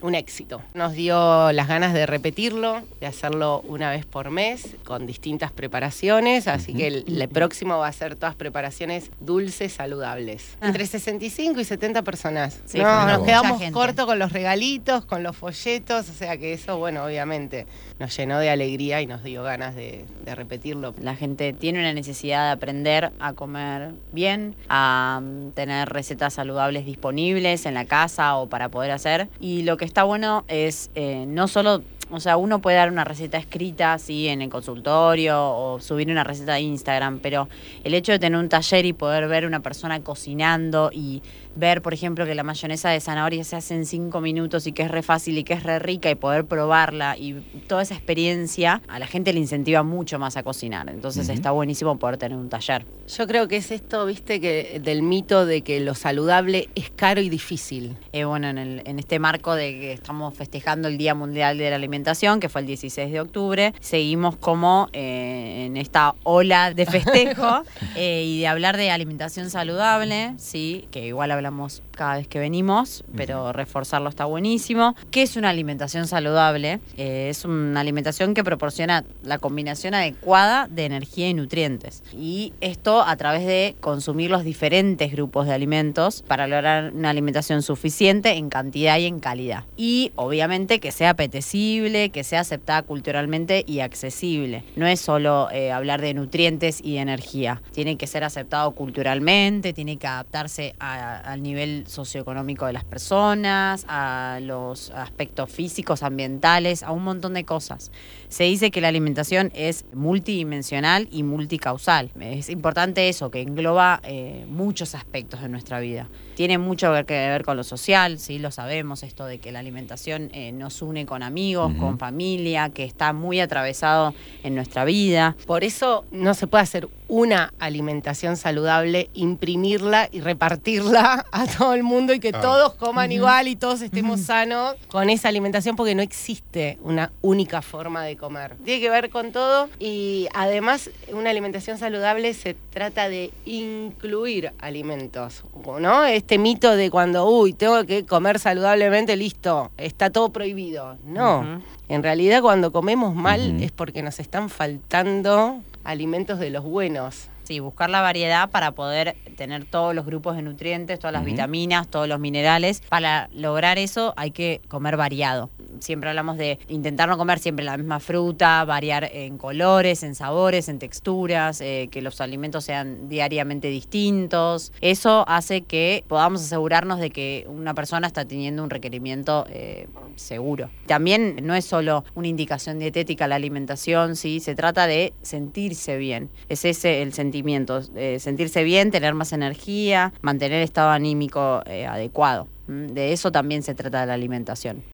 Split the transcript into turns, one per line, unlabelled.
un éxito. Nos dio las ganas de repetirlo, de hacerlo una vez por mes, con distintas preparaciones, así que el próximo va a ser todas preparaciones dulces, saludables. Entre 65 y 70 personas.
Sí,
no, nos
mucha
quedamos
gente.
cortos con los regalitos, con los folletos, o sea que eso, bueno, obviamente nos llenó de alegría y nos dio ganas de repetirlo.
La gente tiene una necesidad de aprender a comer bien, a tener recetas saludables disponibles en la casa o para poder hacer. Y lo que está bueno es no solo... O sea, uno puede dar una receta escrita, sí, en el consultorio o subir una receta de Instagram, pero el hecho de tener un taller y poder ver una persona cocinando y ver, por ejemplo, que la mayonesa de zanahoria se hace en 5 minutos y que es re fácil y que es re rica y poder probarla y toda esa experiencia, a la gente le incentiva mucho más a cocinar. Entonces está buenísimo poder tener un taller.
Yo creo que es esto, viste, que del mito de que lo saludable es caro y difícil.
Bueno, en este marco de que estamos festejando el Día Mundial de la Alimentación, que fue el 16 de octubre, seguimos como en esta ola de festejo y de hablar de alimentación saludable, sí, que igual hablamos cada vez que venimos, pero reforzarlo está buenísimo. ¿Qué es una alimentación saludable? Es una alimentación que proporciona la combinación adecuada de energía y nutrientes. Y esto a través de consumir los diferentes grupos de alimentos para lograr una alimentación suficiente en cantidad y en calidad. Y obviamente que sea apetecible, que sea aceptada culturalmente y accesible. No es solo hablar de nutrientes y de energía. Tiene que ser aceptado culturalmente, tiene que adaptarse al nivel socioeconómico de las personas, a los aspectos físicos, ambientales, a un montón de cosas. Se dice que la alimentación es multidimensional y multicausal. Es importante eso, que engloba muchos aspectos de nuestra vida. Tiene mucho que ver con lo social, sí, lo sabemos, esto de que la alimentación nos une con amigos, con familia, que está muy atravesado en nuestra vida.
Por eso no se puede hacer una alimentación saludable, imprimirla y repartirla a todo el mundo y que todos coman igual y todos estemos sanos con esa alimentación, porque no existe una única forma de comer. Tiene que ver con todo y además una alimentación saludable se trata de incluir alimentos, ¿no? Este mito de cuando, tengo que comer saludablemente, listo, está todo prohibido. No, en realidad cuando comemos mal es porque nos están faltando alimentos de los buenos.
Sí, buscar la variedad para poder tener todos los grupos de nutrientes, todas las vitaminas, todos los minerales. Para lograr eso hay que comer variado. Siempre hablamos de intentar no comer siempre la misma fruta, variar en colores, en sabores, en texturas, que los alimentos sean diariamente distintos. Eso hace que podamos asegurarnos de que una persona está teniendo un requerimiento seguro. También no es solo una indicación dietética la alimentación, ¿sí? Se trata de sentirse bien. Es ese el sentimiento, sentirse bien, tener más energía, mantener estado anímico adecuado. De eso también se trata de la alimentación.